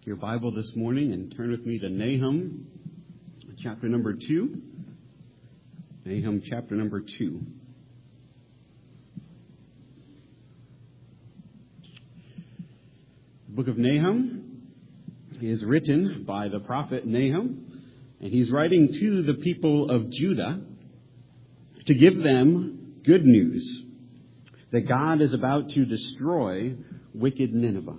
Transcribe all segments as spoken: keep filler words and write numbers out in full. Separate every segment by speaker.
Speaker 1: your Bible this morning and turn with me to Nahum, chapter number two. Nahum, chapter number two. The book of Nahum is written by the prophet Nahum, and he's writing to the people of Judah to give them good news that God is about to destroy wicked Nineveh.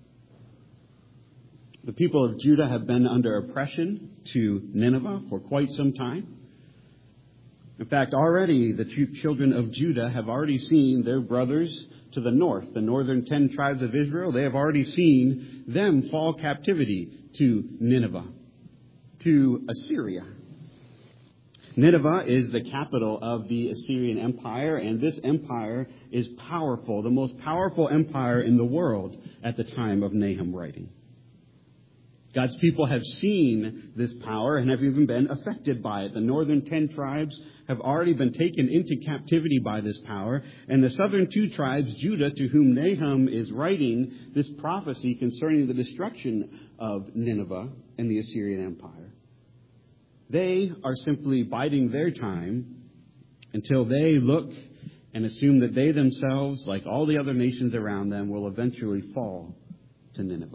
Speaker 1: The people of Judah have been under oppression to Nineveh for quite some time. In fact, already the children of Judah have already seen their brothers to the north, the northern ten tribes of Israel. They have already seen them fall captivity to Nineveh, to Assyria. Nineveh is the capital of the Assyrian Empire, and this empire is powerful, the most powerful empire in the world at the time of Nahum writing. God's people have seen this power and have even been affected by it. The northern ten tribes have already been taken into captivity by this power, and the southern two tribes, Judah, to whom Nahum is writing this prophecy concerning the destruction of Nineveh and the Assyrian Empire, they are simply biding their time until they look and assume that they themselves, like all the other nations around them, will eventually fall to Nineveh.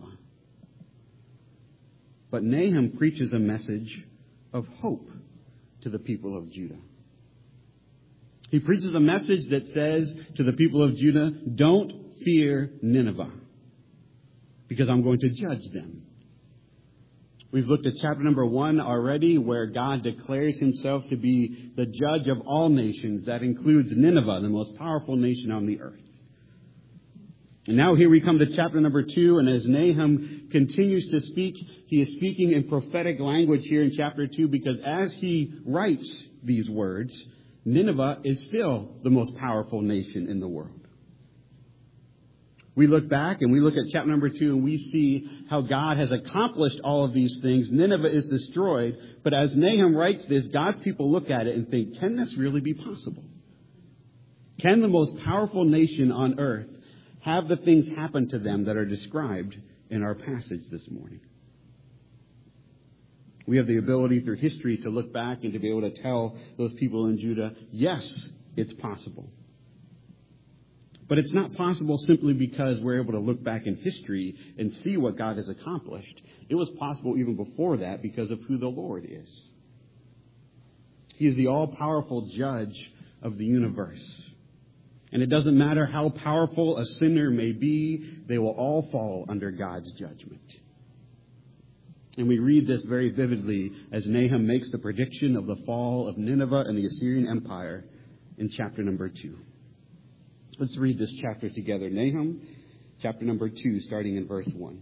Speaker 1: But Nahum preaches a message of hope to the people of Judah. He preaches a message that says to the people of Judah, don't fear Nineveh, because I'm going to judge them. We've looked at chapter number one already, where God declares himself to be the judge of all nations. That includes Nineveh, the most powerful nation on the earth. And now here we come to chapter number two, and as Nahum continues to speak, he is speaking in prophetic language here in chapter two, because as he writes these words, Nineveh is still the most powerful nation in the world. We look back and we look at chapter number two and we see how God has accomplished all of these things. Nineveh is destroyed, but as Nahum writes this, God's people look at it and think, can this really be possible? Can the most powerful nation on earth have the things happen to them that are described in our passage this morning? We have the ability through history to look back and to be able to tell those people in Judah, yes, it's possible. But it's not possible simply because we're able to look back in history and see what God has accomplished. It was possible even before that because of who the Lord is. He is the all-powerful judge of the universe. And it doesn't matter how powerful a sinner may be, they will all fall under God's judgment. And we read this very vividly as Nahum makes the prediction of the fall of Nineveh and the Assyrian Empire in chapter number two. Let's read this chapter together. Nahum, chapter number two, starting in verse one.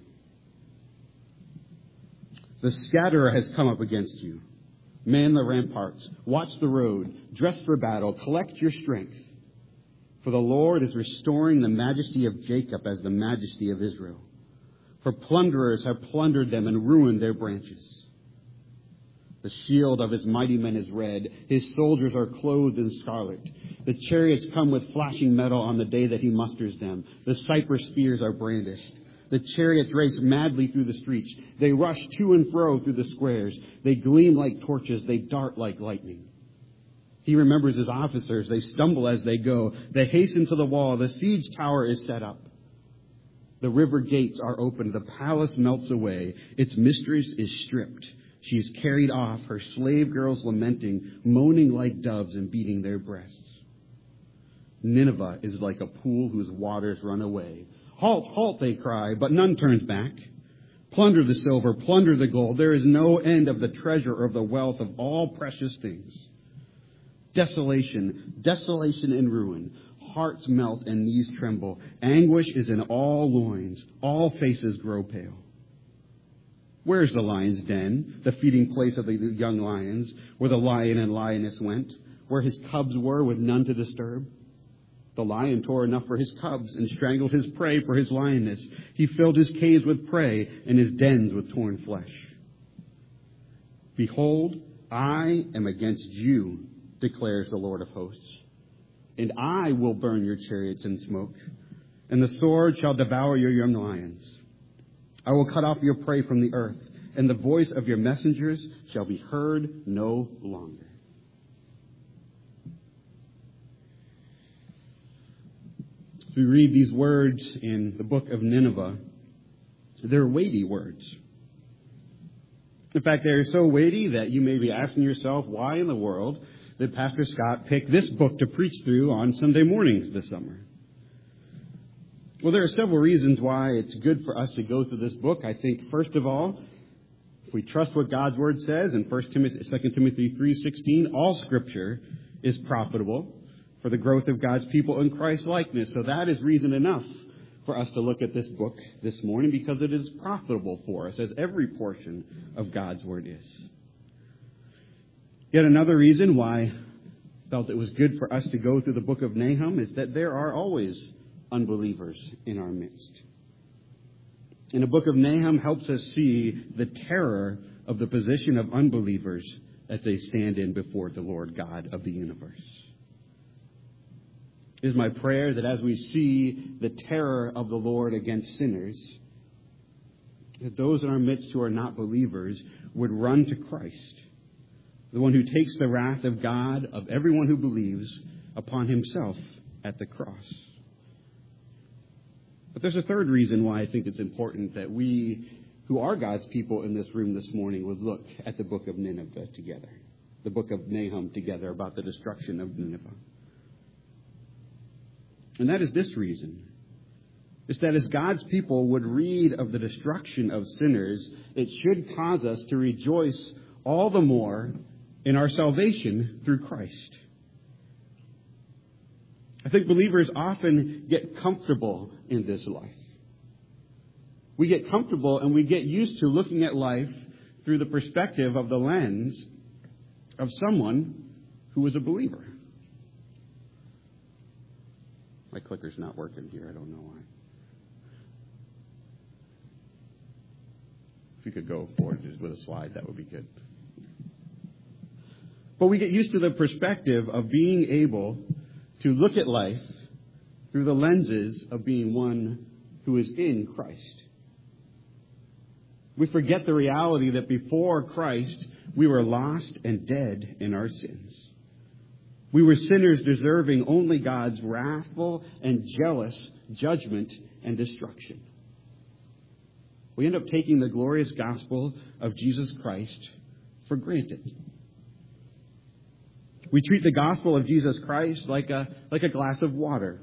Speaker 1: The scatterer has come up against you. Man the ramparts. Watch the road. Dress for battle. Collect your strength. For the Lord is restoring the majesty of Jacob as the majesty of Israel. For plunderers have plundered them and ruined their branches. The shield of his mighty men is red. His soldiers are clothed in scarlet. The chariots come with flashing metal on the day that he musters them. The cypress spears are brandished. The chariots race madly through the streets. They rush to and fro through the squares. They gleam like torches. They dart like lightning. He remembers his officers. They stumble as they go. They hasten to the wall. The siege tower is set up. The river gates are opened. The palace melts away. Its mistress is stripped. She is carried off, her slave girls lamenting, moaning like doves and beating their breasts. Nineveh is like a pool whose waters run away. Halt, halt, they cry, but none turns back. Plunder the silver, plunder the gold. There is no end of the treasure or of the wealth of all precious things. Desolation, desolation and ruin. Hearts melt and knees tremble. Anguish is in all loins. All faces grow pale. Where's the lion's den, the feeding place of the young lions, where the lion and lioness went, where his cubs were with none to disturb? The lion tore enough for his cubs and strangled his prey for his lioness. He filled his caves with prey and his dens with torn flesh. Behold, I am against you, declares the Lord of hosts, and I will burn your chariots in smoke, and the sword shall devour your young lions. I will cut off your prey from the earth, and the voice of your messengers shall be heard no longer. As we read these words in the book of Nineveh, they're weighty words. In fact, they're so weighty that you may be asking yourself, why in the world did Pastor Scott pick this book to preach through on Sunday mornings this summer? Well, there are several reasons why it's good for us to go through this book. I think, first of all, if we trust what God's Word says in First Timothy, Second Timothy three sixteen, all Scripture is profitable for the growth of God's people in Christ's likeness. So that is reason enough for us to look at this book this morning, because it is profitable for us, as every portion of God's Word is. Yet another reason why I felt it was good for us to go through the book of Nahum is that there are always unbelievers in our midst. And the book of Nahum helps us see the terror of the position of unbelievers as they stand in before the Lord God of the universe. It is my prayer that as we see the terror of the Lord against sinners, that those in our midst who are not believers would run to Christ, the one who takes the wrath of God, of everyone who believes, upon himself at the cross. But there's a third reason why I think it's important that we, who are God's people in this room this morning, would look at the book of Nineveh together, the book of Nahum together, about the destruction of Nineveh. And that is this reason. It's that as God's people would read of the destruction of sinners, it should cause us to rejoice all the more in our salvation through Christ. I think believers often get comfortable in this life. We get comfortable and we get used to looking at life through the perspective of the lens of someone who is a believer. My clicker's not working here. I don't know why. If you could go forward just with a slide, that would be good. But we get used to the perspective of being able to look at life through the lenses of being one who is in Christ. We forget the reality that before Christ, we were lost and dead in our sins. We were sinners deserving only God's wrathful and jealous judgment and destruction. We end up taking the glorious gospel of Jesus Christ for granted. We treat the gospel of Jesus Christ like a, like a glass of water.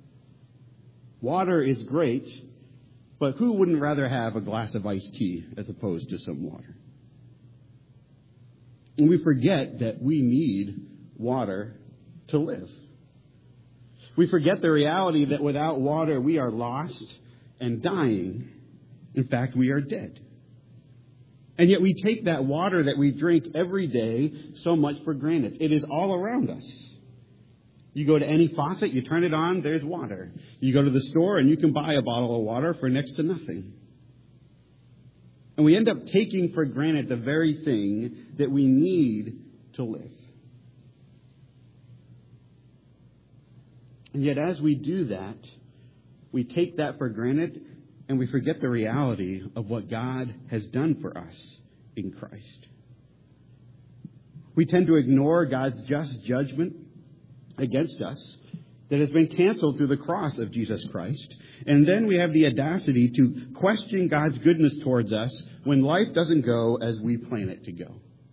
Speaker 1: Water is great, but who wouldn't rather have a glass of iced tea as opposed to some water? And we forget that we need water to live. We forget the reality that without water we are lost and dying. In fact, we are dead. And yet we take that water that we drink every day so much for granted. It is all around us. You go to any faucet, you turn it on, there's water. You go to the store and you can buy a bottle of water for next to nothing. And we end up taking for granted the very thing that we need to live. And yet as we do that, we take that for granted and we forget the reality of what God has done for us in Christ. We tend to ignore God's just judgment against us that has been canceled through the cross of Jesus Christ. And then we have the audacity to question God's goodness towards us when life doesn't go as we plan it to go.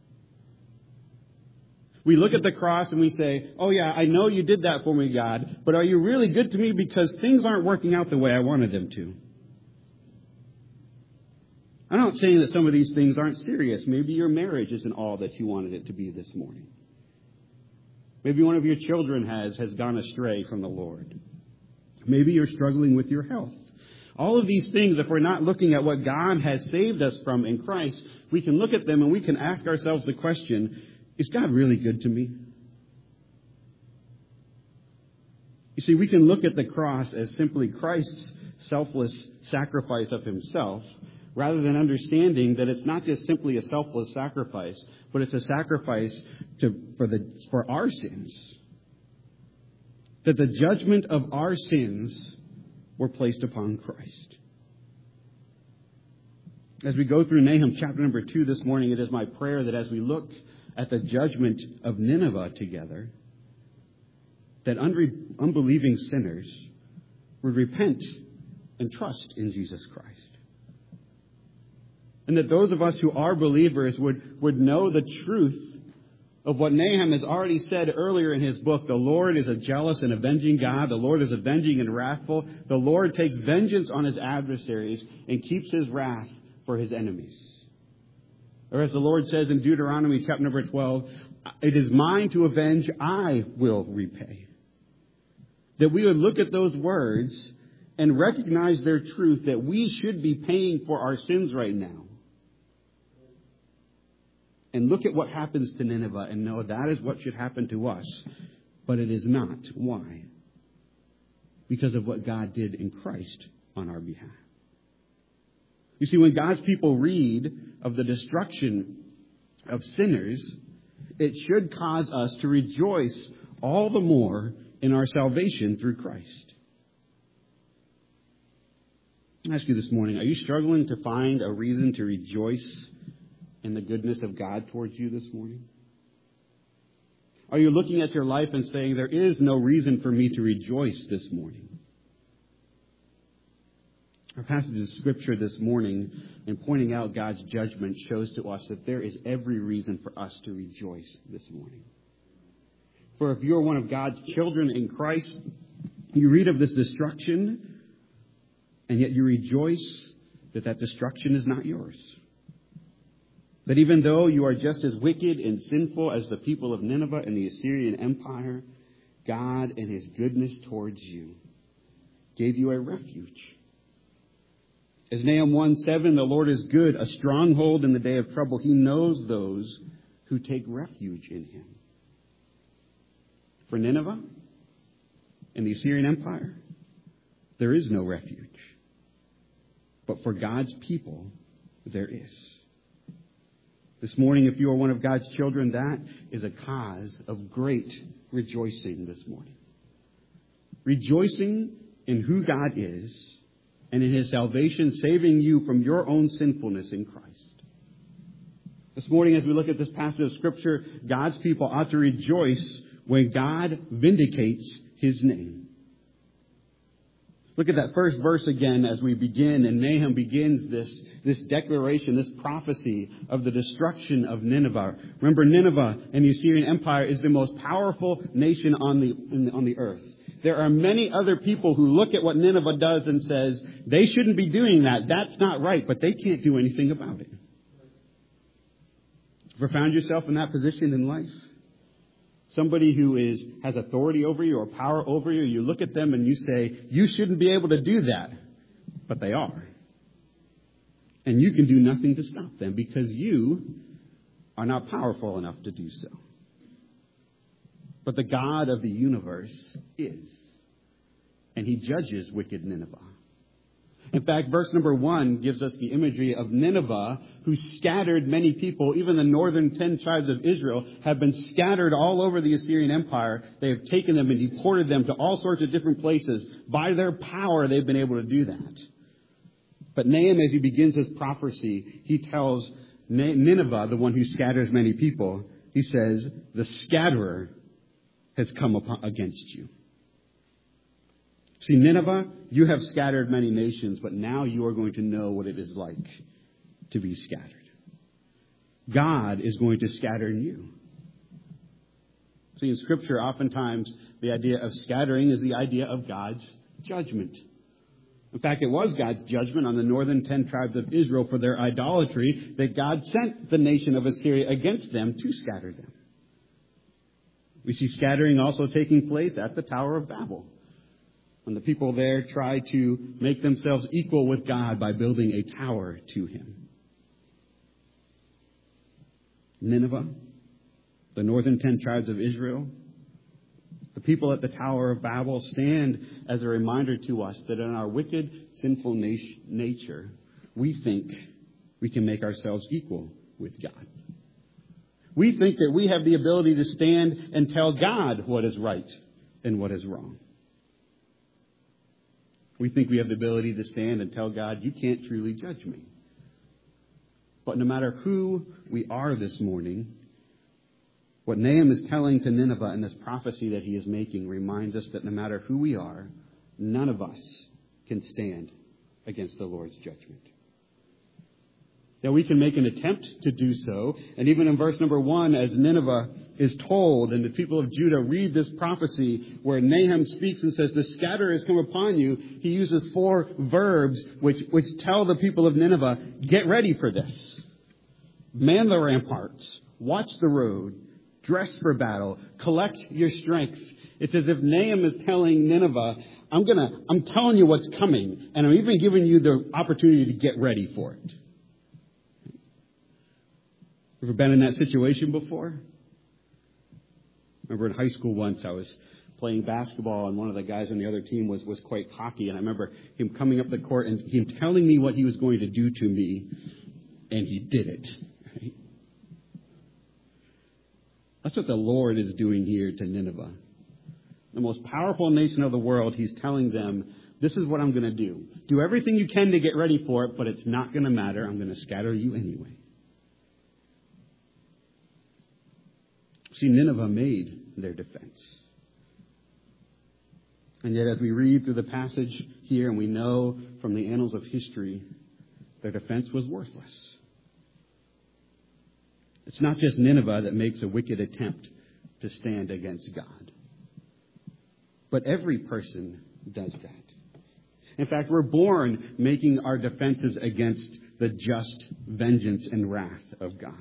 Speaker 1: We look at the cross and we say, oh yeah, I know you did that for me, God, but are you really good to me because things aren't working out the way I wanted them to? I'm not saying that some of these things aren't serious. Maybe your marriage isn't all that you wanted it to be this morning. Maybe one of your children has, has gone astray from the Lord. Maybe you're struggling with your health. All of these things, if we're not looking at what God has saved us from in Christ, we can look at them and we can ask ourselves the question, is God really good to me? You see, we can look at the cross as simply Christ's selfless sacrifice of himself, rather than understanding that it's not just simply a selfless sacrifice, but it's a sacrifice to, for, the, for our sins. That the judgment of our sins were placed upon Christ. As we go through Nahum chapter number two this morning, it is my prayer that as we look at the judgment of Nineveh together, that unre- unbelieving sinners would repent and trust in Jesus Christ. And that those of us who are believers would, would know the truth of what Nahum has already said earlier in his book. The Lord is a jealous and avenging God. The Lord is avenging and wrathful. The Lord takes vengeance on his adversaries and keeps his wrath for his enemies. Or as the Lord says in Deuteronomy chapter number twelve, it is mine to avenge, I will repay. That we would look at those words and recognize their truth, that we should be paying for our sins right now. And look at what happens to Nineveh and know that is what should happen to us. But it is not. Why? Because of what God did in Christ on our behalf. You see, when God's people read of the destruction of sinners, it should cause us to rejoice all the more in our salvation through Christ. I ask you this morning, are you struggling to find a reason to rejoice in the goodness of God towards you this morning? Are you looking at your life and saying, there is no reason for me to rejoice this morning? Our passage of Scripture this morning, in pointing out God's judgment, shows to us that there is every reason for us to rejoice this morning. For if you're one of God's children in Christ, you read of this destruction, and yet you rejoice that that destruction is not yours. That even though you are just as wicked and sinful as the people of Nineveh and the Assyrian Empire, God in his goodness towards you gave you a refuge. As Nahum one seven, the Lord is good, a stronghold in the day of trouble. He knows those who take refuge in him. For Nineveh and the Assyrian Empire, there is no refuge. But for God's people, there is. This morning, if you are one of God's children, that is a cause of great rejoicing this morning. Rejoicing in who God is and in his salvation, saving you from your own sinfulness in Christ. This morning, as we look at this passage of Scripture, God's people ought to rejoice when God vindicates his name. Look at that first verse again as we begin, and Nahum begins this, this declaration, this prophecy of the destruction of Nineveh. Remember, Nineveh and the Assyrian Empire is the most powerful nation on the, on the earth. There are many other people who look at what Nineveh does and says, they shouldn't be doing that. That's not right, but they can't do anything about it. Ever found yourself in that position in life? Somebody who is has authority over you or power over you, you look at them and you say, you shouldn't be able to do that. But they are. And you can do nothing to stop them because you are not powerful enough to do so. But the God of the universe is. And he judges wicked Nineveh. In fact, verse number one gives us the imagery of Nineveh, who scattered many people. Even the northern ten tribes of Israel have been scattered all over the Assyrian Empire. They have taken them and deported them to all sorts of different places. By their power, they've been able to do that. But Nahum, as he begins his prophecy, he tells Nineveh, the one who scatters many people, he says, the scatterer has come upon, against you. See, Nineveh, you have scattered many nations, but now you are going to know what it is like to be scattered. God is going to scatter you. See, in Scripture, oftentimes the idea of scattering is the idea of God's judgment. In fact, it was God's judgment on the northern ten tribes of Israel for their idolatry that God sent the nation of Assyria against them to scatter them. We see scattering also taking place at the Tower of Babel, when the people there try to make themselves equal with God by building a tower to him. Nineveh, the northern ten tribes of Israel, the people at the Tower of Babel stand as a reminder to us that in our wicked, sinful nat- nature, we think we can make ourselves equal with God. We think that we have the ability to stand and tell God what is right and what is wrong. We think we have the ability to stand and tell God, you can't truly judge me. But no matter who we are this morning, what Nahum is telling to Nineveh in this prophecy that he is making reminds us that no matter who we are, none of us can stand against the Lord's judgment. Now we can make an attempt to do so. And even in verse number one, as Nineveh is told and the people of Judah read this prophecy where Nahum speaks and says, the scatter has come upon you, he uses four verbs which, which tell the people of Nineveh, get ready for this. Man the ramparts, watch the road, dress for battle, collect your strength. It's as if Nahum is telling Nineveh, I'm gonna, I'm telling you what's coming, and I'm even giving you the opportunity to get ready for it. Ever been in that situation before? Remember in high school once I was playing basketball and one of the guys on the other team was, was quite cocky, and I remember him coming up the court and him telling me what he was going to do to me, and he did it. Right? That's what the Lord is doing here to Nineveh. The most powerful nation of the world, he's telling them, this is what I'm going to do. Do everything you can to get ready for it, but it's not going to matter. I'm going to scatter you anyway. See, Nineveh made their defense. And yet as we read through the passage here, and we know from the annals of history, their defense was worthless. It's not just Nineveh that makes a wicked attempt to stand against God. But every person does that. In fact, we're born making our defenses against the just vengeance and wrath of God.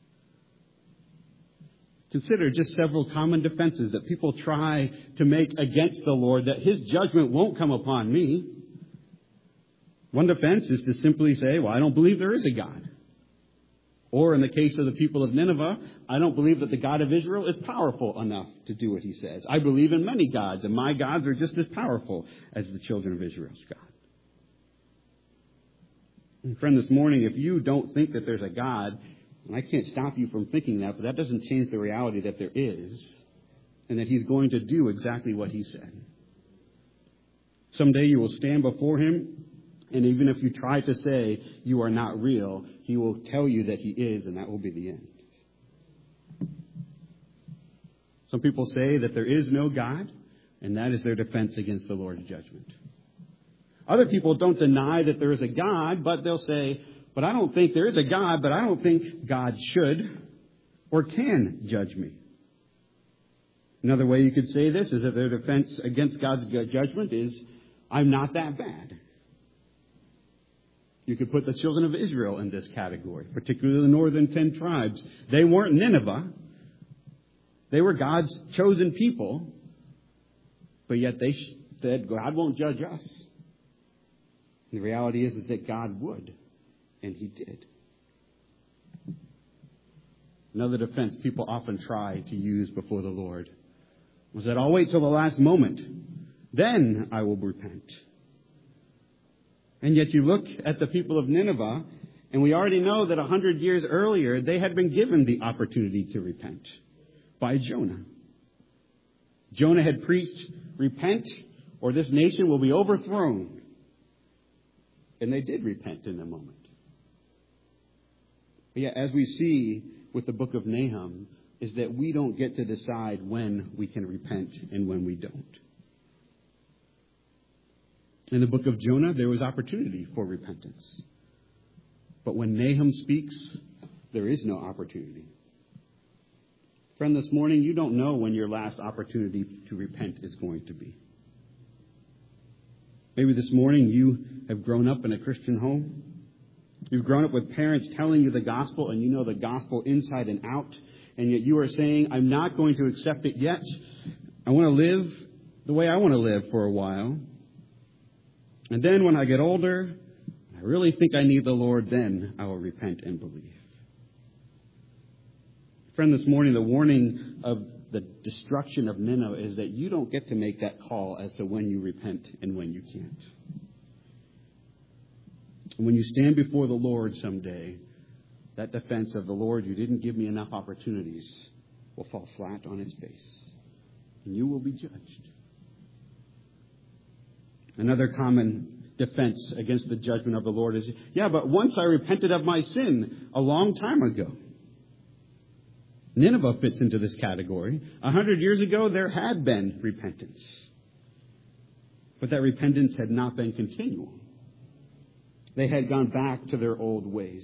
Speaker 1: Consider just several common defenses that people try to make against the Lord, that his judgment won't come upon me. One defense is to simply say, well, I don't believe there is a God. Or in the case of the people of Nineveh, I don't believe that the God of Israel is powerful enough to do what he says. I believe in many gods, and my gods are just as powerful as the children of Israel's God. And friend, this morning, if you don't think that there's a God, and I can't stop you from thinking that, but that doesn't change the reality that there is, and that he's going to do exactly what he said. Someday you will stand before him, and even if you try to say you are not real, he will tell you that he is, and that will be the end. Some people say that there is no God, and that is their defense against the Lord's judgment. Other people don't deny that there is a God, but they'll say, but I don't think there is a God, but I don't think God should or can judge me. Another way you could say this is that their defense against God's judgment is, I'm not that bad. You could put the children of Israel in this category, particularly the northern ten tribes. They weren't Nineveh. They were God's chosen people, but yet they said, God won't judge us. The reality is, is that God would, and he did. Another defense people often try to use before the Lord was that I'll wait till the last moment, then I will repent. And yet you look at the people of Nineveh, and we already know that a hundred years earlier, they had been given the opportunity to repent by Jonah. Jonah had preached, repent, or this nation will be overthrown. And they did repent in a moment. But yet, as we see with the book of Nahum, is that we don't get to decide when we can repent and when we don't. In the book of Jonah, there was opportunity for repentance. But when Nahum speaks, there is no opportunity. Friend, this morning, you don't know when your last opportunity to repent is going to be. Maybe this morning you have grown up in a Christian home. You've grown up with parents telling you the gospel, and you know the gospel inside and out. And yet you are saying, I'm not going to accept it yet. I want to live the way I want to live for a while. And then when I get older, I really think I need the Lord, then I will repent and believe. Friend, this morning, the warning of the destruction of Nineveh is that you don't get to make that call as to when you repent and when you can't. And when you stand before the Lord someday, that defense of the Lord, you didn't give me enough opportunities, will fall flat on its face. And you will be judged. Another common defense against the judgment of the Lord is, yeah, but once I repented of my sin a long time ago. Nineveh fits into this category. A hundred years ago, there had been repentance. But that repentance had not been continual. They had gone back to their old ways.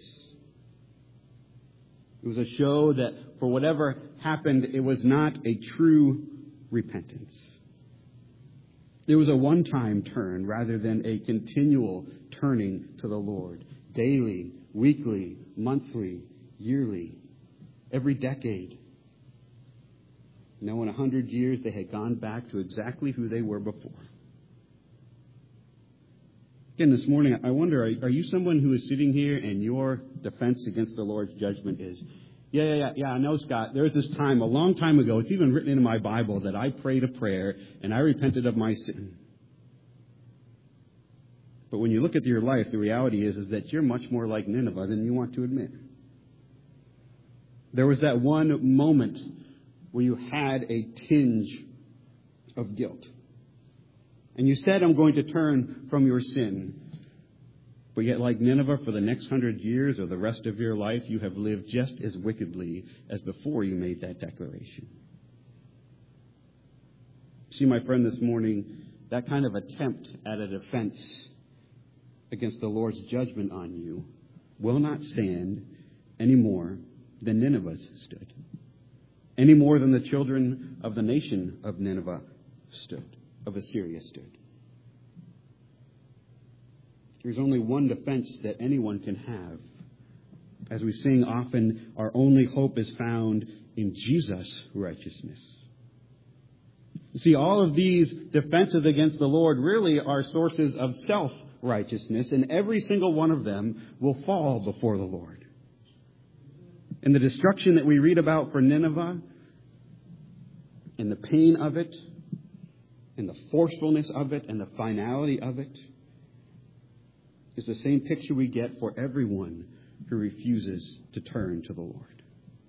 Speaker 1: It was a show that for whatever happened, it was not a true repentance. It was a one-time turn rather than a continual turning to the Lord. Daily, weekly, monthly, yearly, every decade. Now, in a hundred years, they had gone back to exactly who they were before. Again, this morning, I wonder, are you someone who is sitting here and your defense against the Lord's judgment is, yeah, yeah, yeah, yeah, I know, Scott, there was this time, a long time ago, it's even written in my Bible, that I prayed a prayer and I repented of my sin. But when you look at your life, the reality is, is that you're much more like Nineveh than you want to admit. There was that one moment where you had a tinge of guilt. And you said, I'm going to turn from your sin. But yet, like Nineveh, for the next hundred years or the rest of your life, you have lived just as wickedly as before you made that declaration. See, my friend, this morning, that kind of attempt at a defense against the Lord's judgment on you will not stand any more than Nineveh stood. Any more than the children of the nation of Nineveh stood. Of Assyria stood. There's only one defense that anyone can have. As we sing often, our only hope is found in Jesus' righteousness. You see, all of these defenses against the Lord really are sources of self-righteousness, and every single one of them will fall before the Lord. And the destruction that we read about for Nineveh, and the pain of it, and the forcefulness of it, and the finality of it, is the same picture we get for everyone who refuses to turn to the Lord.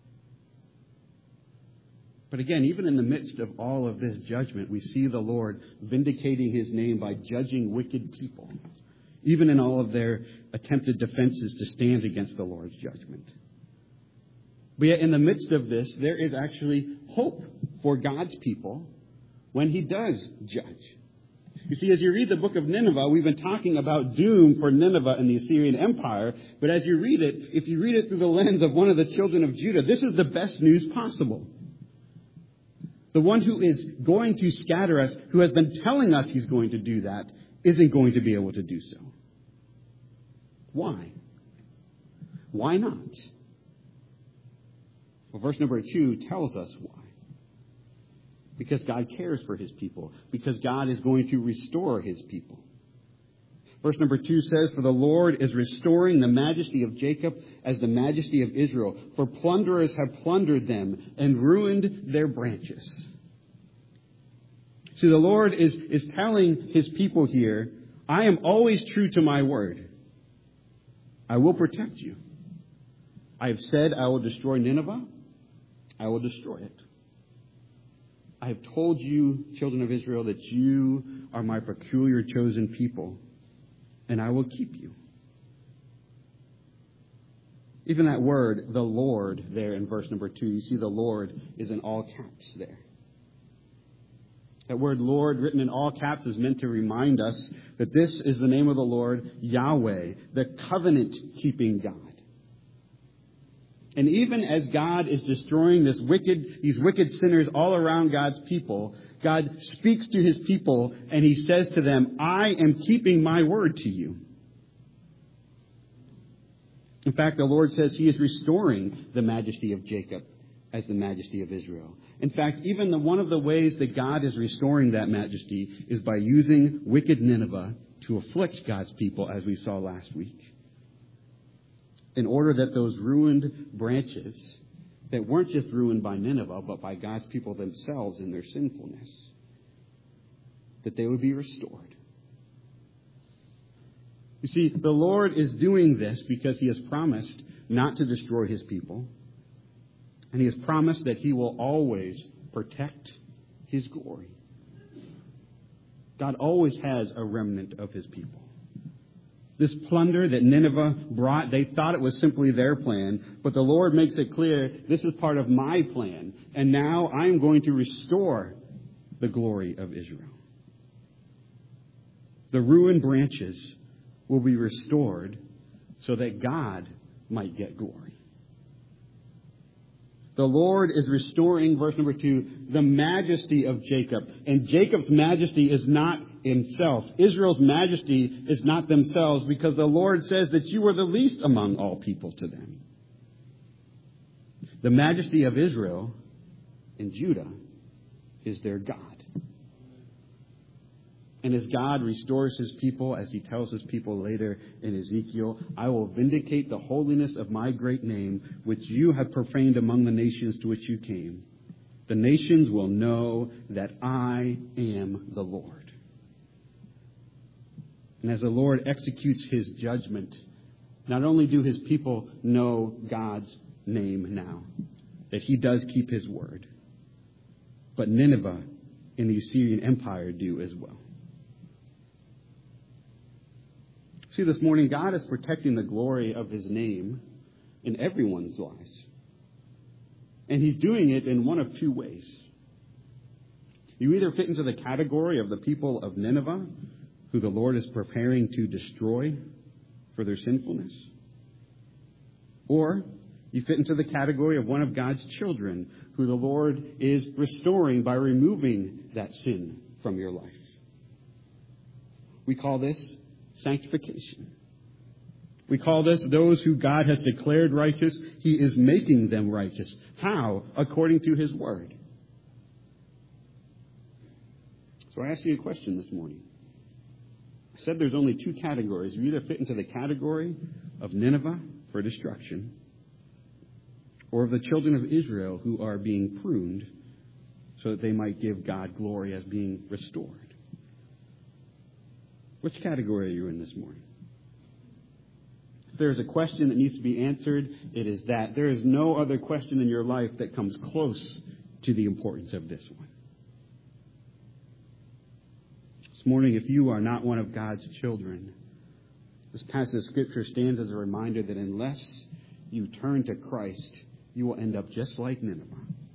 Speaker 1: But again, even in the midst of all of this judgment, we see the Lord vindicating his name by judging wicked people, even in all of their attempted defenses to stand against the Lord's judgment. But yet in the midst of this, there is actually hope for God's people when he does judge. You see, as you read the book of Nineveh, we've been talking about doom for Nineveh and the Assyrian Empire. But as you read it, if you read it through the lens of one of the children of Judah, this is the best news possible. The one who is going to scatter us, who has been telling us he's going to do that, isn't going to be able to do so. Why? Why not? Well, verse number two tells us why. Because God cares for his people. Because God is going to restore his people. Verse number two says, for the Lord is restoring the majesty of Jacob as the majesty of Israel. For plunderers have plundered them and ruined their branches. See, the Lord is, is telling his people here, I am always true to my word. I will protect you. I have said I will destroy Nineveh. I will destroy it. I have told you, children of Israel, that you are my peculiar chosen people, and I will keep you. Even that word, the Lord, there in verse number two, you see the Lord is in all caps there. That word Lord, written in all caps, is meant to remind us that this is the name of the Lord, Yahweh, the covenant-keeping God. And even as God is destroying this wicked, these wicked sinners all around God's people, God speaks to his people and he says to them, I am keeping my word to you. In fact, the Lord says he is restoring the majesty of Jacob as the majesty of Israel. In fact, even the, one of the ways that God is restoring that majesty is by using wicked Nineveh to afflict God's people, as we saw last week. In order that those ruined branches that weren't just ruined by Nineveh, but by God's people themselves in their sinfulness, that they would be restored. You see, the Lord is doing this because he has promised not to destroy his people. And he has promised that he will always protect his glory. God always has a remnant of his people. This plunder that Nineveh brought, they thought it was simply their plan, but the Lord makes it clear, this is part of my plan, and now I'm going to restore the glory of Israel. The ruined branches will be restored so that God might get glory. The Lord is restoring, verse number two, the majesty of Jacob. And Jacob's majesty is not himself. Israel's majesty is not themselves, because the Lord says that you are the least among all people to them. The majesty of Israel and Judah is their God. And as God restores his people, as he tells his people later in Ezekiel, I will vindicate the holiness of my great name, which you have profaned among the nations to which you came. The nations will know that I am the Lord. And as the Lord executes his judgment, not only do his people know God's name now, that he does keep his word, but Nineveh and the Assyrian Empire do as well. See, this morning, God is protecting the glory of his name in everyone's lives. And he's doing it in one of two ways. You either fit into the category of the people of Nineveh, who the Lord is preparing to destroy for their sinfulness, or you fit into the category of one of God's children, who the Lord is restoring by removing that sin from your life. We call this sanctification. We call this those who God has declared righteous. He is making them righteous. How? According to his word. So I asked you a question this morning. I said there's only two categories. You either fit into the category of Nineveh for destruction, or of the children of Israel who are being pruned so that they might give God glory as being restored. Which category are you in this morning? If there is a question that needs to be answered, it is that. There is no other question in your life that comes close to the importance of this one. This morning, if you are not one of God's children, this passage of Scripture stands as a reminder that unless you turn to Christ, you will end up just like Nineveh.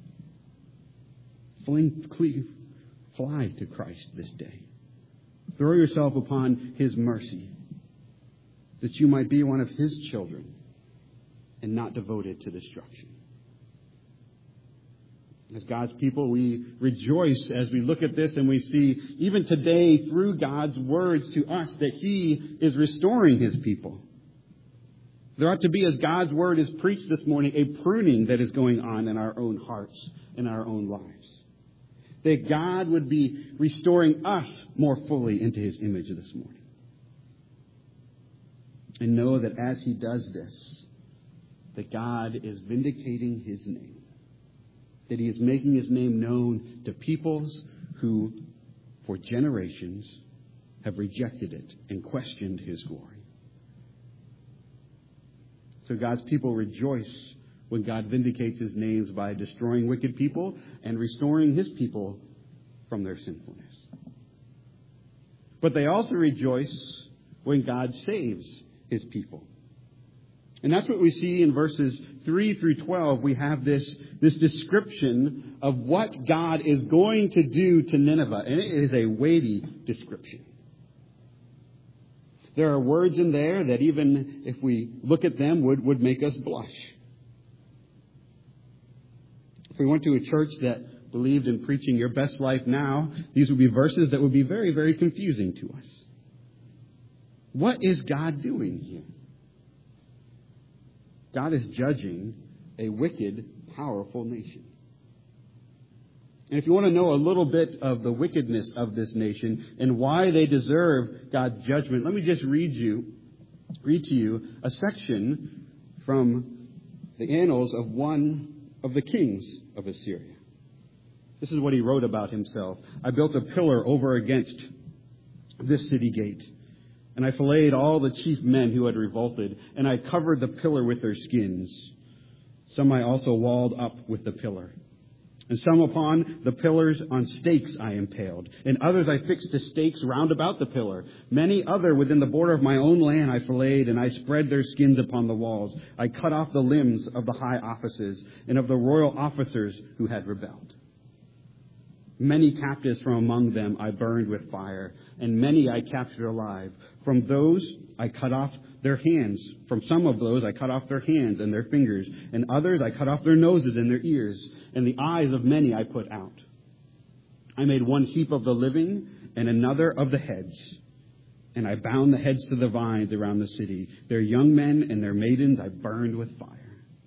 Speaker 1: Fling, cleave, fly to Christ this day. Throw yourself upon his mercy, that you might be one of his children and not devoted to destruction. As God's people, we rejoice as we look at this and we see, even today, through God's words to us, that he is restoring his people. There ought to be, as God's word is preached this morning, a pruning that is going on in our own hearts, in our own lives. That God would be restoring us more fully into his image this morning. And know that as he does this, that God is vindicating his name. That he is making his name known to peoples who, for generations, have rejected it and questioned his glory. So God's people rejoice when God vindicates his names by destroying wicked people and restoring his people from their sinfulness. But they also rejoice when God saves his people. And that's what we see in verses three through twelve. We have this, this description of what God is going to do to Nineveh. And it is a weighty description. There are words in there that even if we look at them would, would make us blush. If we went to a church that believed in preaching your best life now, these would be verses that would be very, very confusing to us. What is God doing here? God is judging a wicked, powerful nation. And if you want to know a little bit of the wickedness of this nation and why they deserve God's judgment, let me just read you, read to you a section from the annals of one of the kings of Assyria. This is what he wrote about himself. I built a pillar over against this city gate, and I filleted all the chief men who had revolted, and I covered the pillar with their skins. Some I also walled up with the pillar. And some upon the pillars on stakes I impaled. And others I fixed to stakes round about the pillar. Many other within the border of my own land I filleted, and I spread their skins upon the walls. I cut off the limbs of the high offices and of the royal officers who had rebelled. Many captives from among them I burned with fire, and many I captured alive. From those I cut off their hands. From some of those I cut off their hands and their fingers, and others I cut off their noses and their ears, and the eyes of many I put out. I made one heap of the living and another of the heads, and I bound the heads to the vines around the city. Their young men and their maidens I burned with fire.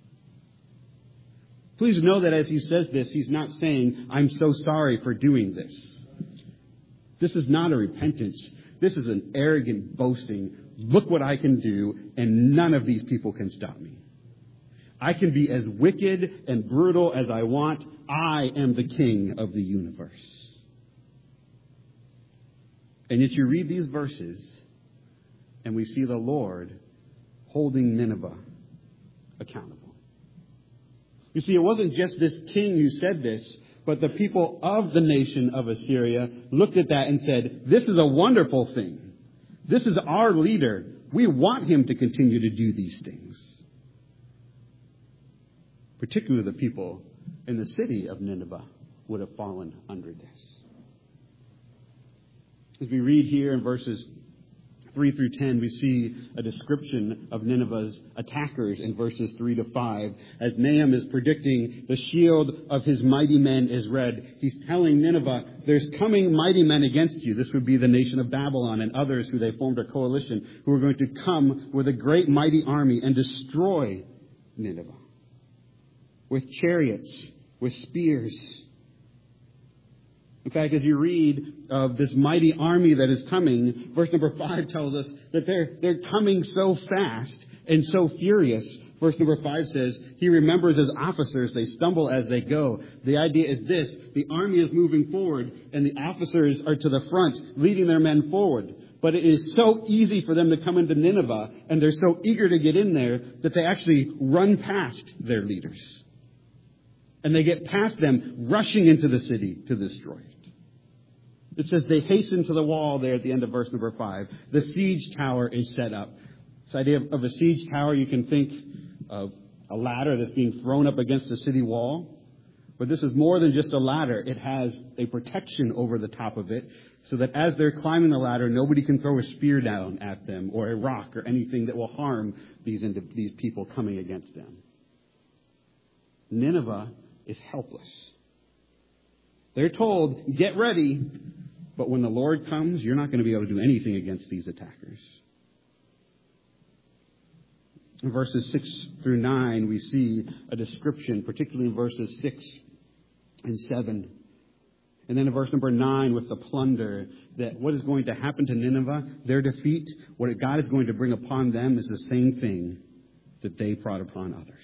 Speaker 1: Please know that as he says this, he's not saying, I'm so sorry for doing this. This is not a repentance. This is an arrogant boasting. Look what I can do, and none of these people can stop me. I can be as wicked and brutal as I want. I am the king of the universe. And yet you read these verses, and we see the Lord holding Nineveh accountable. You see, it wasn't just this king who said this, but the people of the nation of Assyria looked at that and said, this is a wonderful thing. This is our leader. We want him to continue to do these things. Particularly the people in the city of Nineveh would have fallen under this. As we read here in verses three through ten, we see a description of Nineveh's attackers in verses three to five. As Nahum is predicting, the shield of his mighty men is red. He's telling Nineveh, there's coming mighty men against you. This would be the nation of Babylon and others who they formed a coalition, who are going to come with a great mighty army and destroy Nineveh. With chariots, with spears. In fact, as you read of this mighty army that is coming, verse number five tells us that they're, they're coming so fast and so furious. Verse number five says, he remembers his officers, they stumble as they go. The idea is this, the army is moving forward and the officers are to the front, leading their men forward. But it is so easy for them to come into Nineveh, and they're so eager to get in there that they actually run past their leaders. And they get past them, rushing into the city to destroy it. It says they hasten to the wall there at the end of verse number five. The siege tower is set up. This idea of, of a siege tower, you can think of a ladder that's being thrown up against a city wall. But this is more than just a ladder. It has a protection over the top of it so that as they're climbing the ladder, nobody can throw a spear down at them or a rock or anything that will harm these, these people coming against them. Nineveh is helpless. They're told, get ready, but when the Lord comes, you're not going to be able to do anything against these attackers. In verses six through nine, we see a description, particularly in verses six and seven. And then in verse number nine with the plunder, that what is going to happen to Nineveh, their defeat, what God is going to bring upon them is the same thing that they brought upon others.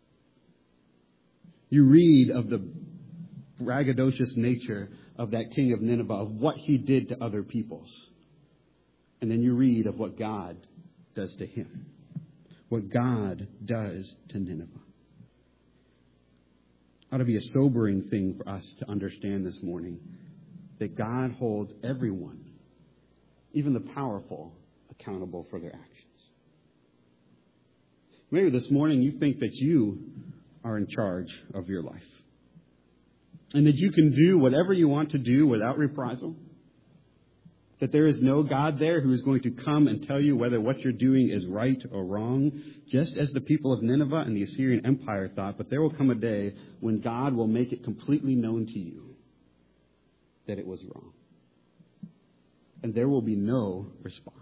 Speaker 1: You read of the braggadocious nature of that king of Nineveh, of what he did to other peoples. And then you read of what God does to him. What God does to Nineveh. It ought to be a sobering thing for us to understand this morning that God holds everyone, even the powerful, accountable for their actions. Maybe this morning you think that you are in charge of your life. And that you can do whatever you want to do without reprisal. That there is no God there who is going to come and tell you whether what you're doing is right or wrong. Just as the people of Nineveh and the Assyrian Empire thought. But there will come a day when God will make it completely known to you that it was wrong. And there will be no response.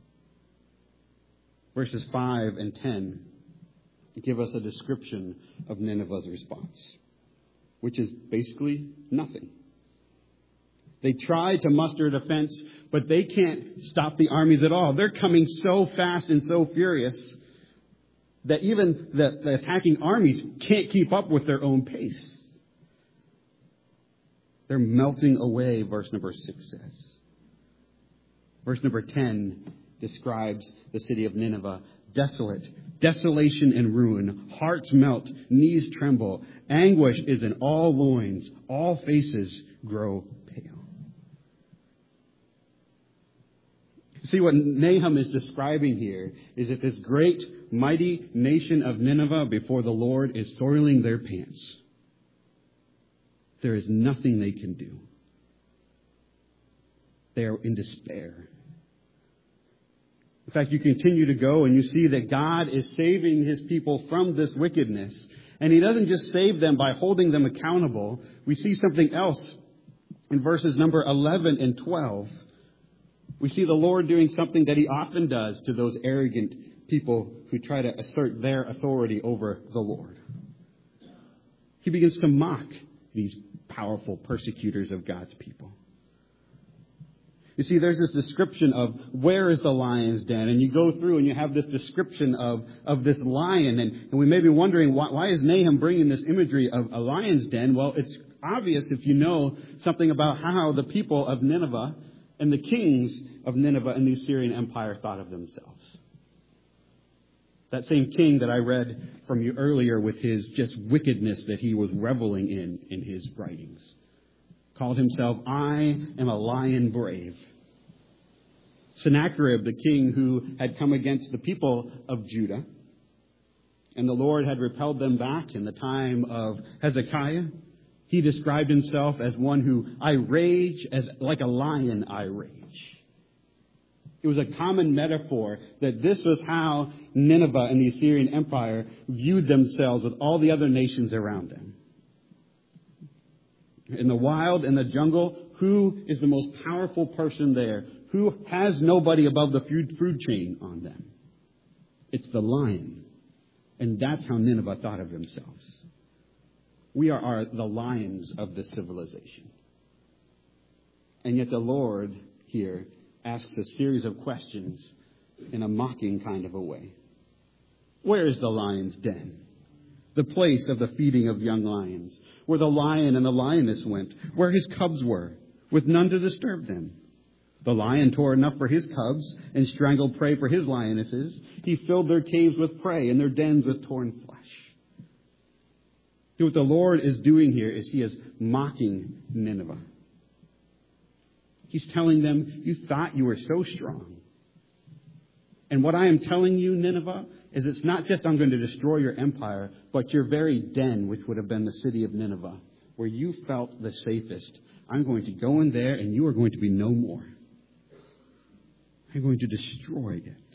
Speaker 1: Verses five and ten give us a description of Nineveh's response, which is basically nothing. They try to muster a defense, but they can't stop the armies at all. They're coming so fast and so furious that even the, the attacking armies can't keep up with their own pace. They're melting away, verse number six says. Verse number ten describes the city of Nineveh. desolate, desolation and ruin. Hearts melt, knees tremble. Anguish is in all loins. All faces grow pale. See, what Nahum is describing here is that this great, mighty nation of Nineveh before the Lord is soiling their pants. There is nothing they can do. They are in despair. In fact, you continue to go and you see that God is saving His people from this wickedness. And He doesn't just save them by holding them accountable. We see something else in verses number eleven and twelve. We see the Lord doing something that He often does to those arrogant people who try to assert their authority over the Lord. He begins to mock these powerful persecutors of God's people. You see, there's this description of where is the lion's den, and you go through and you have this description of, of this lion, and, and we may be wondering, why, why is Nahum bringing this imagery of a lion's den? Well, it's obvious if you know something about how the people of Nineveh and the kings of Nineveh and the Assyrian Empire thought of themselves. That same king that I read from you earlier with his just wickedness that he was reveling in in his writings called himself, I am a lion brave. Sennacherib, the king who had come against the people of Judah, and the Lord had repelled them back in the time of Hezekiah, he described himself as one who, I rage as like a lion I rage. It was a common metaphor that this was how Nineveh and the Assyrian Empire viewed themselves with all the other nations around them. In the wild, in the jungle, who is the most powerful person there? Who has nobody above the food, food chain on them? It's the lion. And that's how Nineveh thought of themselves. We are, are the lions of this civilization. And yet the Lord here asks a series of questions in a mocking kind of a way. Where is the lion's den? The place of the feeding of young lions, where the lion and the lioness went, where his cubs were, with none to disturb them. The lion tore enough for his cubs and strangled prey for his lionesses. He filled their caves with prey and their dens with torn flesh. See, what the Lord is doing here is He is mocking Nineveh. He's telling them, you thought you were so strong. And what I am telling you, Nineveh, is it's not just I'm going to destroy your empire, but your very den, which would have been the city of Nineveh, where you felt the safest. I'm going to go in there and you are going to be no more. I'm going to destroy it.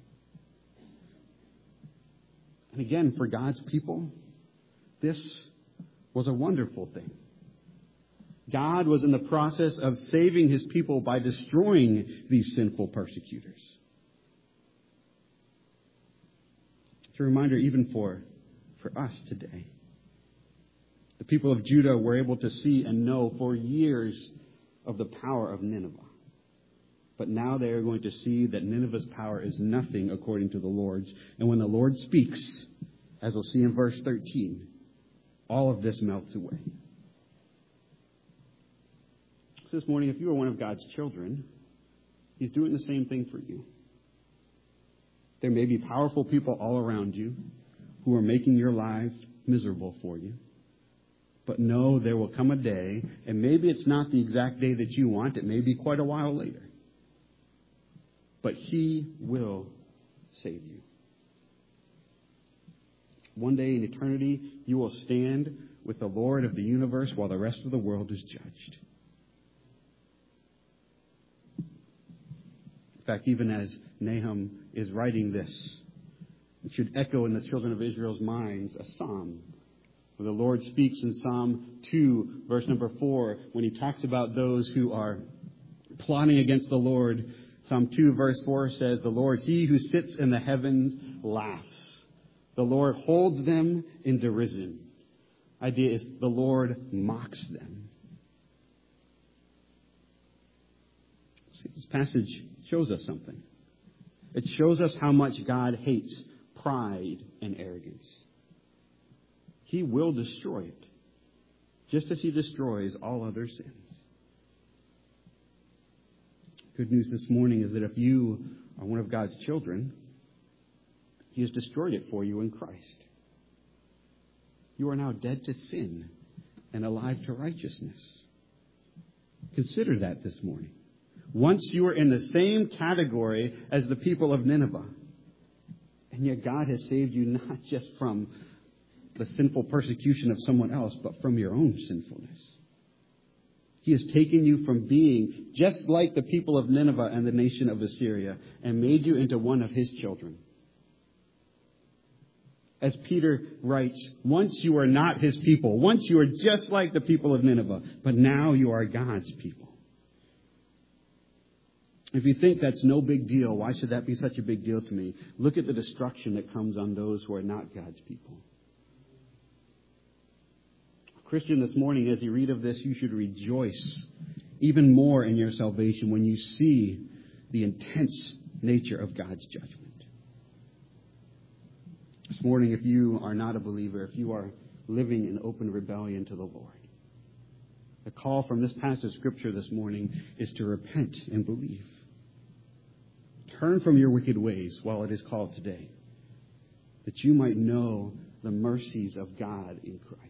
Speaker 1: And again, for God's people, this was a wonderful thing. God was in the process of saving His people by destroying these sinful persecutors. It's a reminder even for, for us today. The people of Judah were able to see and know for years of the power of Nineveh. But now they are going to see that Nineveh's power is nothing according to the Lord's. And when the Lord speaks, as we'll see in verse thirteen, all of this melts away. So this morning, if you are one of God's children, He's doing the same thing for you. There may be powerful people all around you who are making your lives miserable for you. But know there will come a day, and maybe it's not the exact day that you want. It may be quite a while later. But He will save you. One day in eternity, you will stand with the Lord of the universe while the rest of the world is judged. In fact, even as Nahum is writing this, it should echo in the children of Israel's minds a psalm where the Lord speaks in Psalm two, verse number four, when He talks about those who are plotting against the Lord. Psalm two, verse four says, the Lord, He who sits in the heavens, laughs. The Lord holds them in derision. Idea is the Lord mocks them. See, this passage shows us something. It shows us how much God hates pride and arrogance. He will destroy it, just as He destroys all other sins. Good news this morning is that if you are one of God's children, He has destroyed it for you in Christ. You are now dead to sin and alive to righteousness. Consider that this morning. Once you were in the same category as the people of Nineveh, and yet God has saved you not just from the sinful persecution of someone else, but from your own sinfulness. He has taken you from being just like the people of Nineveh and the nation of Assyria and made you into one of His children. As Peter writes, once you were not His people, once you were just like the people of Nineveh, but now you are God's people. If you think that's no big deal, why should that be such a big deal to me? Look at the destruction that comes on those who are not God's people. Christian, this morning, as you read of this, you should rejoice even more in your salvation when you see the intense nature of God's judgment. This morning, if you are not a believer, if you are living in open rebellion to the Lord, the call from this passage of Scripture this morning is to repent and believe. Turn from your wicked ways while it is called today, that you might know the mercies of God in Christ.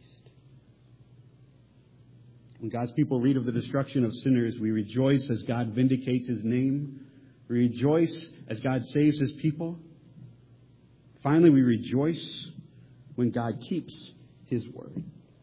Speaker 1: When God's people read of the destruction of sinners, we rejoice as God vindicates His name. We rejoice as God saves His people. Finally, we rejoice when God keeps His word.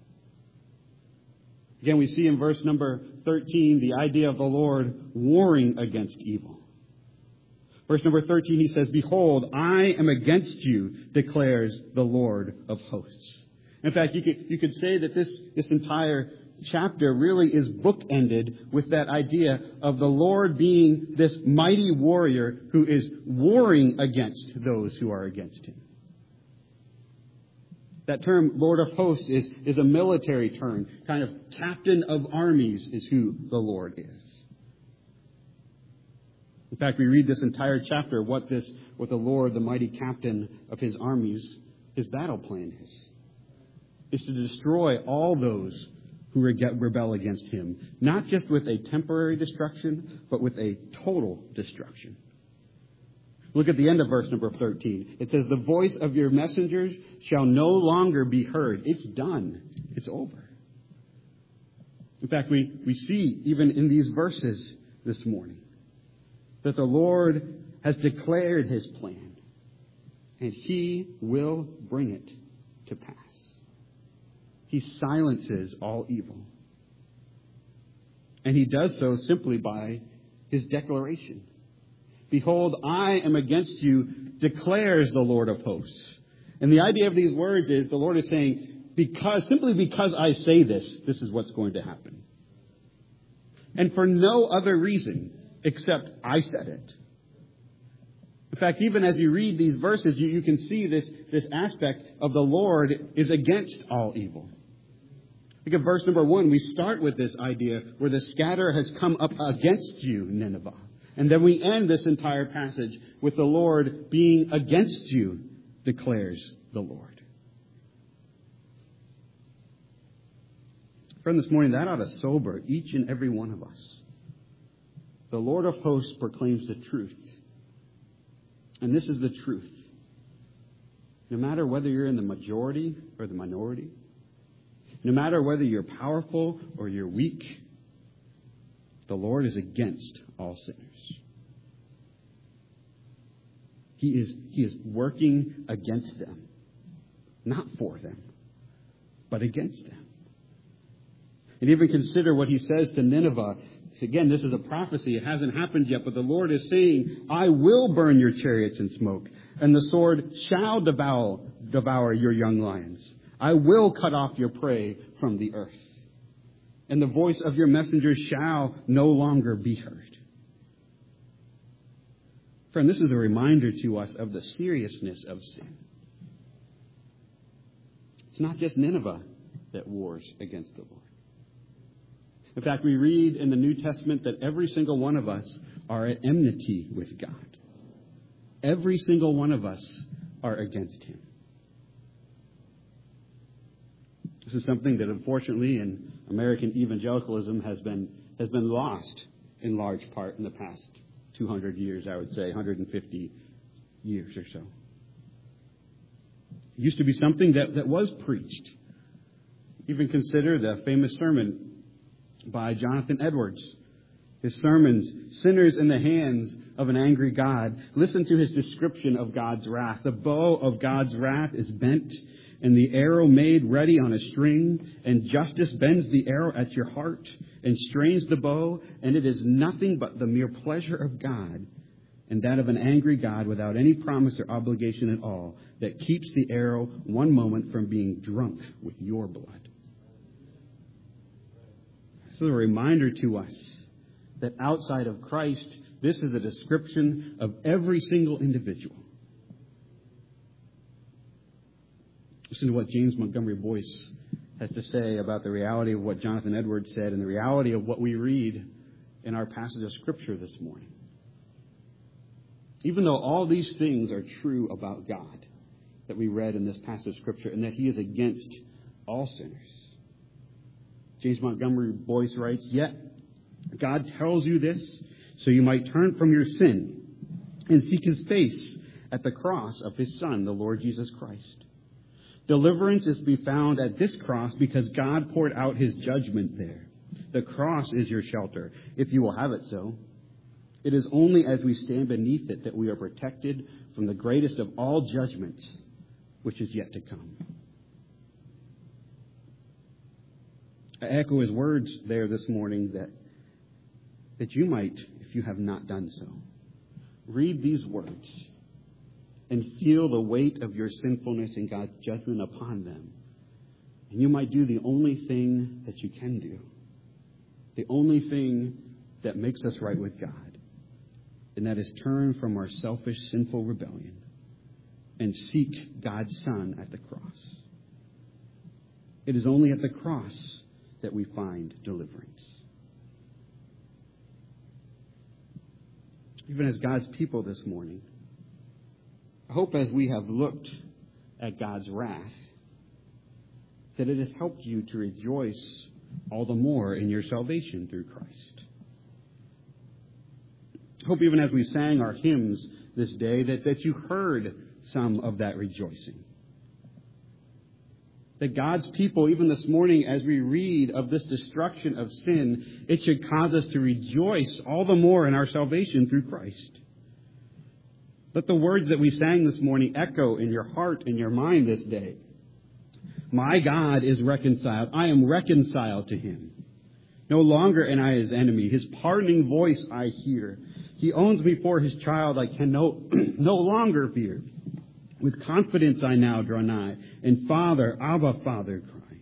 Speaker 1: Again, we see in verse number thirteen the idea of the Lord warring against evil. Verse number thirteen, He says, "Behold, I am against you, declares the Lord of hosts." In fact, you could, you could say that this, this entire chapter really is bookended with that idea of the Lord being this mighty warrior who is warring against those who are against Him. That term, Lord of hosts, is, is a military term. Kind of captain of armies is who the Lord is. In fact, we read this entire chapter, what this, what the Lord, the mighty captain of His armies, His battle plan is. Is to destroy all those who rebel against Him. Not just with a temporary destruction, but with a total destruction. Look at the end of verse number thirteen. It says, "The voice of your messengers shall no longer be heard." It's done. It's over. In fact, we, we see even in these verses this morning that the Lord has declared His plan, and He will bring it to pass. He silences all evil. And He does so simply by His declaration. "Behold, I am against you, declares the Lord of hosts." And the idea of these words is the Lord is saying, because, simply because I say this, this is what's going to happen. And for no other reason except I said it. In fact, even as you read these verses, you, you can see this, this aspect of the Lord is against all evil. Look at verse number one. We start with this idea where the scatter has come up against you, Nineveh. And then we end this entire passage with the Lord being against you, declares the Lord. Friend, this morning, that ought to sober each and every one of us. The Lord of hosts proclaims the truth. And this is the truth. No matter whether you're in the majority or the minority, no matter whether you're powerful or you're weak, the Lord is against all sinners. He is, he is working against them. Not for them, but against them. And even consider what He says to Nineveh. Again, this is a prophecy. It hasn't happened yet, but the Lord is saying, "I will burn your chariots in smoke, and the sword shall devour, devour your young lions. I will cut off your prey from the earth, and the voice of your messengers shall no longer be heard." Friend, this is a reminder to us of the seriousness of sin. It's not just Nineveh that wars against the Lord. In fact, we read in the New Testament that every single one of us are at enmity with God. Every single one of us are against Him. This is something that, unfortunately, in American evangelicalism has been has been lost in large part in the past two hundred years, I would say, one hundred fifty years or so. It used to be something that, that was preached. Even consider the famous sermon by Jonathan Edwards. His sermons, Sinners in the Hands of an Angry God. Listen to his description of God's wrath. The bow of God's wrath is bent, and the arrow made ready on a string, and justice bends the arrow at your heart, and strains the bow, and it is nothing but the mere pleasure of God, and that of an angry God without any promise or obligation at all, that keeps the arrow one moment from being drunk with your blood. This is a reminder to us that outside of Christ, this is a description of every single individual. Listen to what James Montgomery Boyce has to say about the reality of what Jonathan Edwards said and the reality of what we read in our passage of Scripture this morning. Even though all these things are true about God that we read in this passage of Scripture, and that He is against all sinners, James Montgomery Boyce writes, "Yet God tells you this so you might turn from your sin and seek His face at the cross of His Son, the Lord Jesus Christ. Deliverance is to be found at this cross because God poured out His judgment there. The cross is your shelter, if you will have it so. It is only as we stand beneath it that we are protected from the greatest of all judgments, which is yet to come." I echo his words there this morning that that you might, if you have not done so, read these words and feel the weight of your sinfulness and God's judgment upon them. And you might do the only thing that you can do, the only thing that makes us right with God, and that is turn from our selfish, sinful rebellion and seek God's Son at the cross. It is only at the cross that we find deliverance. Even as God's people this morning, I hope as we have looked at God's wrath, that it has helped you to rejoice all the more in your salvation through Christ. I hope even as we sang our hymns this day, that, that you heard some of that rejoicing. That God's people, even this morning, as we read of this destruction of sin, it should cause us to rejoice all the more in our salvation through Christ. Let the words that we sang this morning echo in your heart and your mind this day. My God is reconciled. I am reconciled to Him. No longer am I His enemy. His pardoning voice I hear. He owns me for His child. I can no, no longer fear. With confidence I now draw nigh, and Father, Abba, Father, cry.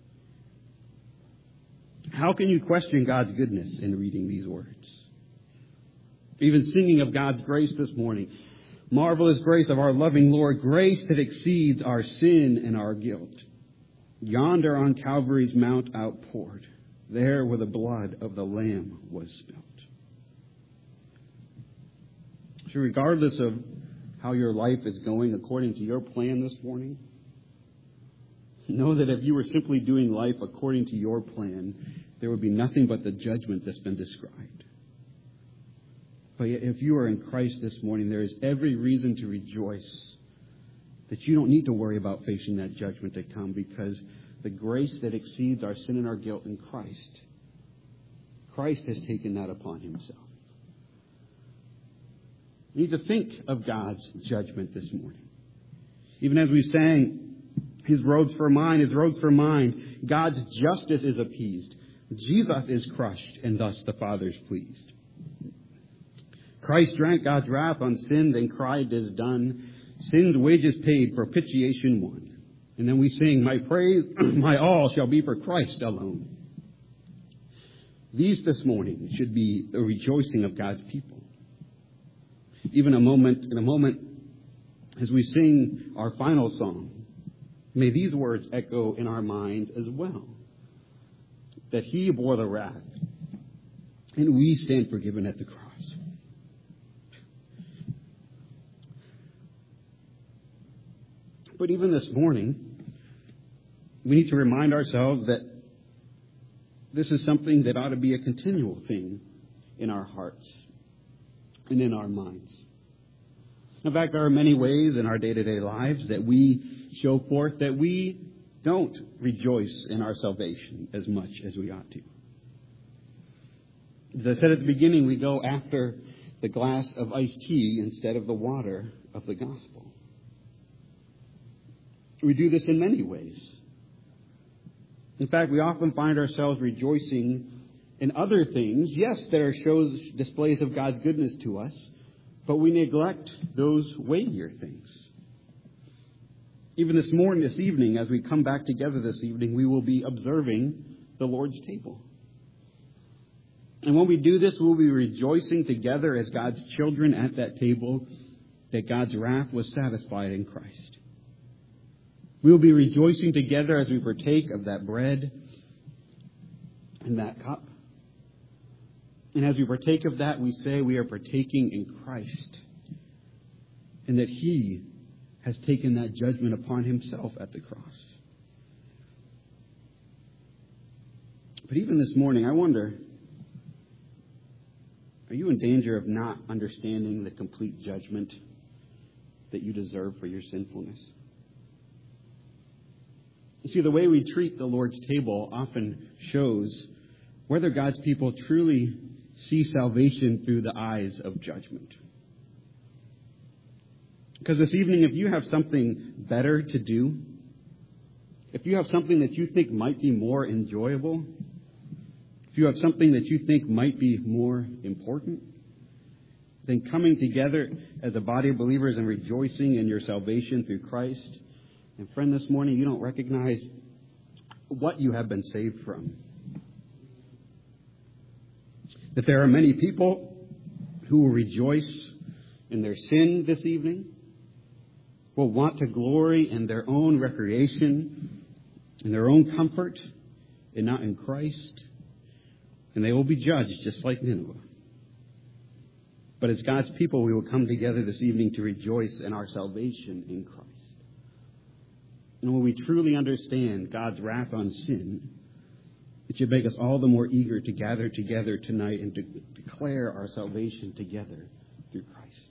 Speaker 1: How can you question God's goodness in reading these words? Even singing of God's grace this morning. Marvelous grace of our loving Lord, grace that exceeds our sin and our guilt. Yonder on Calvary's mount outpoured, there where the blood of the Lamb was spilt. So regardless of how your life is going according to your plan this morning, know that if you were simply doing life according to your plan, there would be nothing but the judgment that's been described. But yet, if you are in Christ this morning, there is every reason to rejoice that you don't need to worry about facing that judgment to come, because the grace that exceeds our sin and our guilt in Christ, Christ has taken that upon Himself. We need to think of God's judgment this morning. Even as we sang, His roads for mine, His roads for mine, God's justice is appeased. Jesus is crushed, and thus the Father is pleased. Christ drank God's wrath on sin, then cried, "'Tis done." Sin's wages paid, propitiation won. And then we sing, "My praise, my all shall be for Christ alone." These this morning should be the rejoicing of God's people. Even a moment, in a moment, as we sing our final song, may these words echo in our minds as well. That He bore the wrath, and we stand forgiven at the cross. But even this morning, we need to remind ourselves that this is something that ought to be a continual thing in our hearts and in our minds. In fact, there are many ways in our day-to-day lives that we show forth that we don't rejoice in our salvation as much as we ought to. As I said at the beginning, we go after the glass of iced tea instead of the water of the gospel. We do this in many ways. In fact, we often find ourselves rejoicing in other things, yes, that are shows, displays of God's goodness to us, but we neglect those weightier things. Even this morning, this evening, as we come back together this evening, we will be observing the Lord's table. And when we do this, we'll be rejoicing together as God's children at that table that God's wrath was satisfied in Christ. We will be rejoicing together as we partake of that bread and that cup. And as we partake of that, we say we are partaking in Christ, and that He has taken that judgment upon Himself at the cross. But even this morning, I wonder, are you in danger of not understanding the complete judgment that you deserve for your sinfulness? You see, the way we treat the Lord's table often shows whether God's people truly see salvation through the eyes of judgment. Because this evening, if you have something better to do, if you have something that you think might be more enjoyable, if you have something that you think might be more important, then coming together as a body of believers and rejoicing in your salvation through Christ. And friend, this morning you don't recognize what you have been saved from. That there are many people who will rejoice in their sin this evening, will want to glory in their own recreation, in their own comfort, and not in Christ. And they will be judged just like Nineveh. But as God's people, we will come together this evening to rejoice in our salvation in Christ. And when we truly understand God's wrath on sin, it should make us all the more eager to gather together tonight and to declare our salvation together through Christ.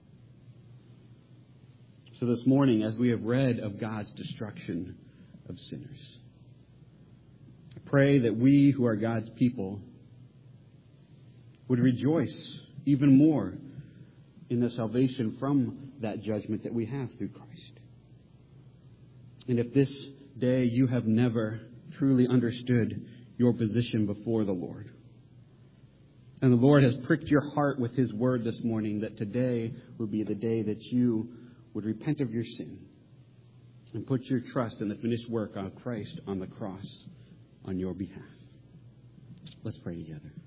Speaker 1: So this morning, as we have read of God's destruction of sinners, I pray that we who are God's people would rejoice even more in the salvation from that judgment that we have through Christ. And if this day you have never truly understood your position before the Lord, and the Lord has pricked your heart with His word this morning, that today would be the day that you would repent of your sin and put your trust in the finished work of Christ on the cross on your behalf. Let's pray together.